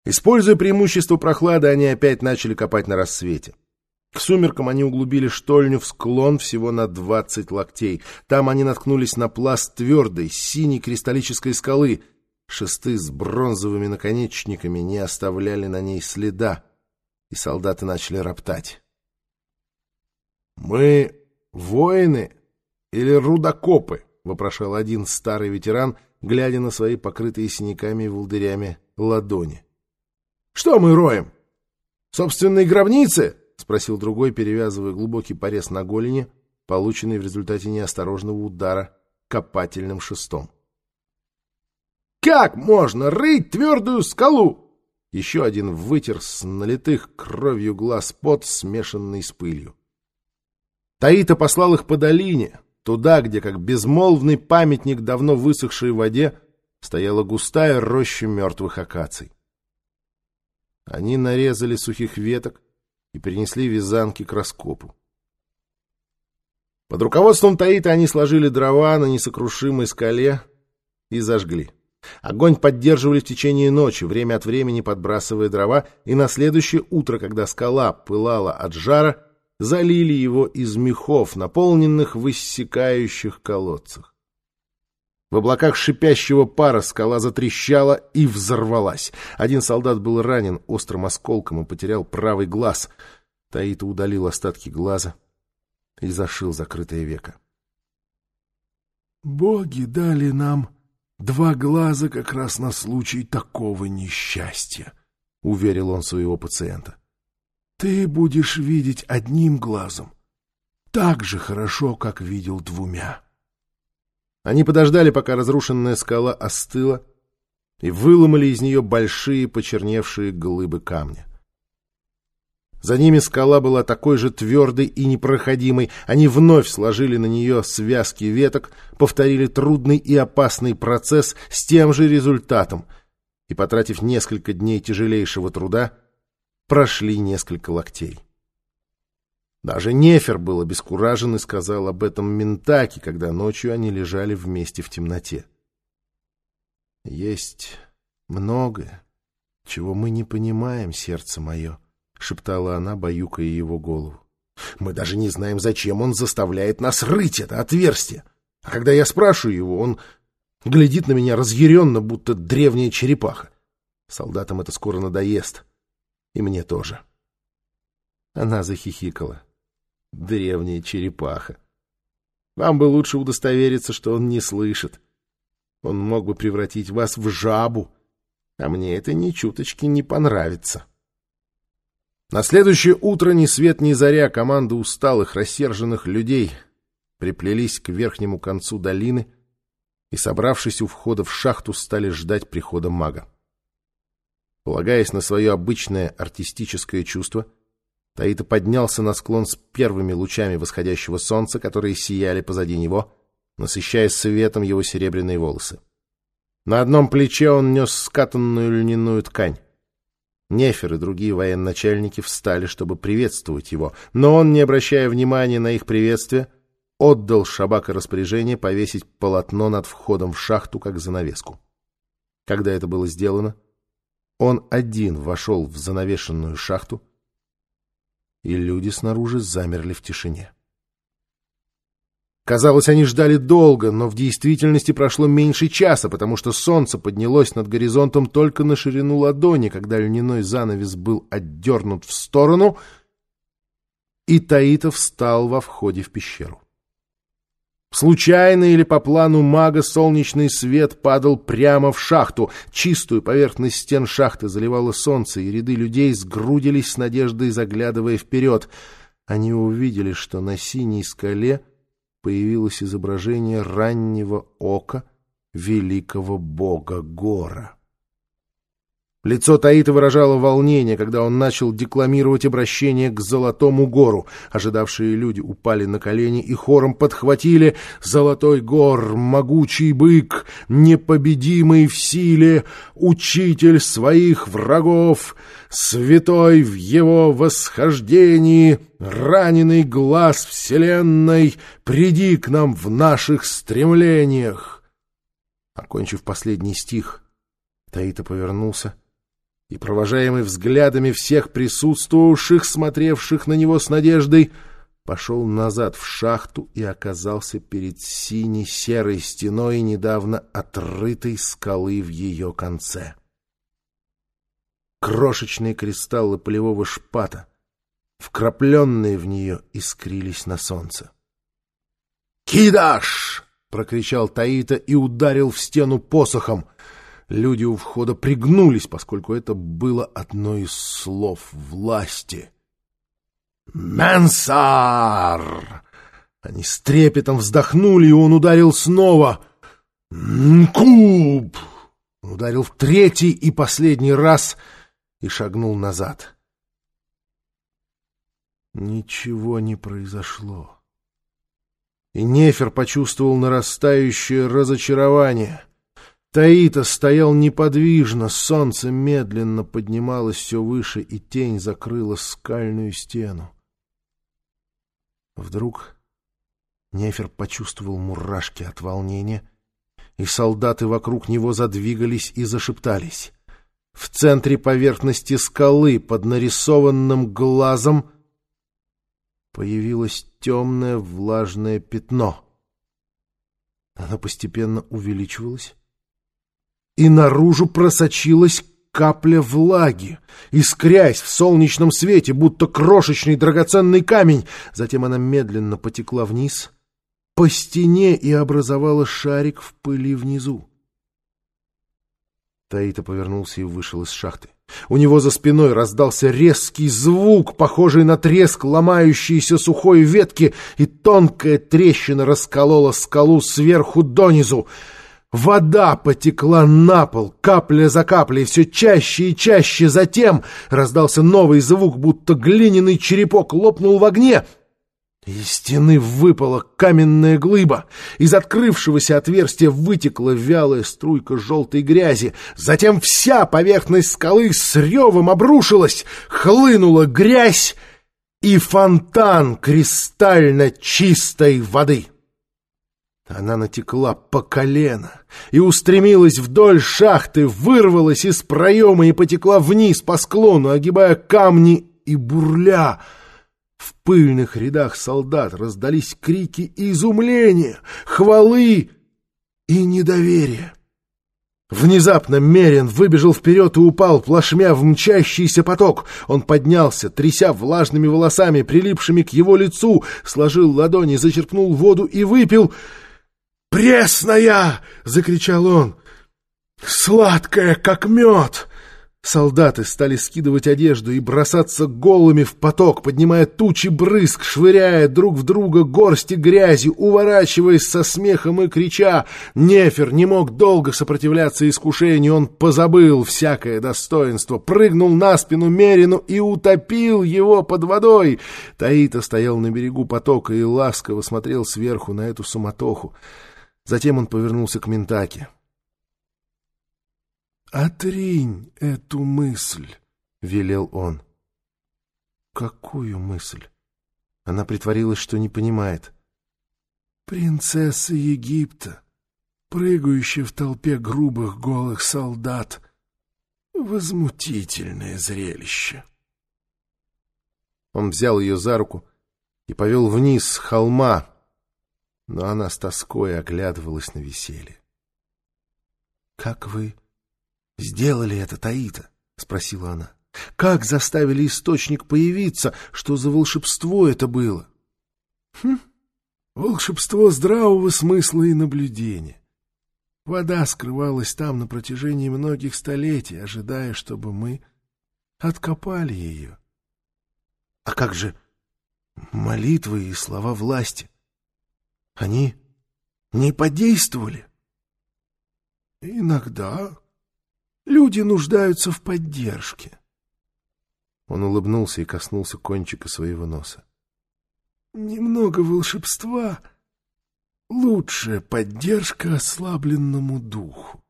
Используя преимущество прохлады, они опять начали копать на рассвете. К сумеркам они углубили штольню в склон всего на 20 локтей. Там они наткнулись на пласт твердой, синей кристаллической скалы. Шесты с бронзовыми наконечниками не оставляли на ней следа, и солдаты начали роптать. «Мы воины или рудокопы?» — вопрошал один старый ветеран, глядя на свои покрытые синяками и волдырями ладони. «Что мы роем? Собственные гробницы?» — спросил другой, перевязывая глубокий порез на голени, полученный в результате неосторожного удара копательным шестом. «Как можно рыть твердую скалу?» Еще один вытер с налитых кровью глаз пот, смешанный с пылью. Таита послал их по долине, туда, где, как безмолвный памятник давно высохшей воде, стояла густая роща мертвых акаций. Они нарезали сухих веток и принесли вязанки к раскопу. Под руководством Таита они сложили дрова на несокрушимой скале и зажгли. Огонь поддерживали в течение ночи, время от времени подбрасывая дрова, и на следующее утро, когда скала пылала от жара, залили его из мехов, наполненных в иссякающих колодцах. В облаках шипящего пара скала затрещала и взорвалась. Один солдат был ранен острым осколком и потерял правый глаз. Таита удалил остатки глаза и зашил закрытое веко. «Боги дали нам 2 глаза как раз на случай такого несчастья», — уверил он своего пациента. «Ты будешь видеть одним глазом так же хорошо, как видел 2». Они подождали, пока разрушенная скала остыла, и выломали из нее большие почерневшие глыбы камня. За ними скала была такой же твердой и непроходимой. Они вновь сложили на нее связки веток, повторили трудный и опасный процесс с тем же результатом и, потратив несколько дней тяжелейшего труда, прошли несколько локтей. Даже Нефер был обескуражен и сказал об этом Ментаке, когда ночью они лежали вместе в темноте. «Есть многое, чего мы не понимаем, сердце мое», — шептала она, баюкая его голову. «Мы даже не знаем, зачем он заставляет нас рыть это отверстие. А когда я спрашиваю его, он глядит на меня разъяренно, будто древняя черепаха. Солдатам это скоро надоест. И мне тоже». Она захихикала. «Древняя черепаха. Вам бы лучше удостовериться, что он не слышит. Он мог бы превратить вас в жабу, а мне это ни чуточки не понравится». На следующее утро ни свет ни заря команда усталых, рассерженных людей приплелись к верхнему концу долины и, собравшись у входа в шахту, стали ждать прихода мага. Полагаясь на свое обычное артистическое чувство, Таита поднялся на склон с первыми лучами восходящего солнца, которые сияли позади него, насыщая светом его серебряные волосы. На одном плече он нес скатанную льняную ткань. Нефер и другие военачальники встали, чтобы приветствовать его, но он, не обращая внимания на их приветствие, отдал Шабака распоряжение повесить полотно над входом в шахту как занавеску. Когда это было сделано, он один вошел в занавешенную шахту, и люди снаружи замерли в тишине. Казалось, они ждали долго, но в действительности прошло меньше часа, потому что солнце поднялось над горизонтом только на ширину ладони, когда льняной занавес был отдернут в сторону, и Таита встал во входе в пещеру. Случайно или по плану мага солнечный свет падал прямо в шахту. Чистую поверхность стен шахты заливало солнце, и ряды людей сгрудились с надеждой, заглядывая вперед. Они увидели, что на синей скале появилось изображение раннего ока великого бога Гора. Лицо Таита выражало волнение, когда он начал декламировать обращение к Золотому Гору. Ожидавшие люди упали на колени и хором подхватили: «Золотой Гор, могучий бык, непобедимый в силе, учитель своих врагов, святой в его восхождении, раненый глаз вселенной, приди к нам в наших стремлениях». Окончив последний стих, Таита повернулся и, провожаемый взглядами всех присутствовавших, смотревших на него с надеждой, пошел назад в шахту и оказался перед синей-серой стеной недавно отрытой скалы в ее конце. Крошечные кристаллы полевого шпата, вкрапленные в нее, искрились на солнце. «Кидаш!» — прокричал Таита и ударил в стену посохом. Люди у входа пригнулись, поскольку это было одно из слов власти. «Менсар!» Они с трепетом вздохнули, и он ударил снова. «Нкуб!» Он ударил в третий и последний раз и шагнул назад. Ничего не произошло. И Нефер почувствовал нарастающее разочарование. Таита стоял неподвижно, солнце медленно поднималось все выше, и тень закрыла скальную стену. Вдруг Нефер почувствовал мурашки от волнения, и солдаты вокруг него задвигались и зашептались. В центре поверхности скалы под нарисованным глазом появилось темное влажное пятно. Оно постепенно увеличивалось, и наружу просочилась капля влаги, искрясь в солнечном свете, будто крошечный драгоценный камень. Затем она медленно потекла вниз по стене и образовала шарик в пыли внизу. Таита повернулся и вышел из шахты. У него за спиной раздался резкий звук, похожий на треск ломающейся сухой ветки, и тонкая трещина расколола скалу сверху донизу. Вода потекла на пол, капля за каплей, все чаще и чаще. Затем раздался новый звук, будто глиняный черепок лопнул в огне. Из стены выпала каменная глыба. Из открывшегося отверстия вытекла вялая струйка желтой грязи. Затем вся поверхность скалы с ревом обрушилась, хлынула грязь и фонтан кристально чистой воды. Она натекла по колено и устремилась вдоль шахты, вырвалась из проема и потекла вниз по склону, огибая камни и бурля. В пыльных рядах солдат раздались крики изумления, хвалы и недоверия. Внезапно Мерин выбежал вперед и упал плашмя в мчащийся поток. Он поднялся, тряся влажными волосами, прилипшими к его лицу, сложил ладони, зачерпнул воду и выпил. «Пресная!» — закричал он. «Сладкая, как мед!» Солдаты стали скидывать одежду и бросаться голыми в поток, поднимая тучи брызг, швыряя друг в друга горсти грязи, уворачиваясь со смехом и крича. Нефер не мог долго сопротивляться искушению, он позабыл всякое достоинство, прыгнул на спину Мерину и утопил его под водой. Таита стоял на берегу потока и ласково смотрел сверху на эту суматоху. Затем он повернулся к Ментаке. «Отринь эту мысль», — велел он. «Какую мысль?» Она притворилась, что не понимает. «Принцесса Египта, прыгающая в толпе грубых голых солдат. Возмутительное зрелище». Он взял ее за руку и повел вниз с холма, но она с тоской оглядывалась на веселье. «Как вы сделали это, Таита?» — спросила она. «Как заставили источник появиться? Что за волшебство это было?» Волшебство здравого смысла и наблюдения. Вода скрывалась там на протяжении многих столетий, ожидая, чтобы мы откопали ее. А как же молитвы и слова власти? Они не подействовали? Иногда люди нуждаются в поддержке. Он улыбнулся и коснулся кончика своего носа. Немного волшебства — лучшая поддержка ослабленному духу.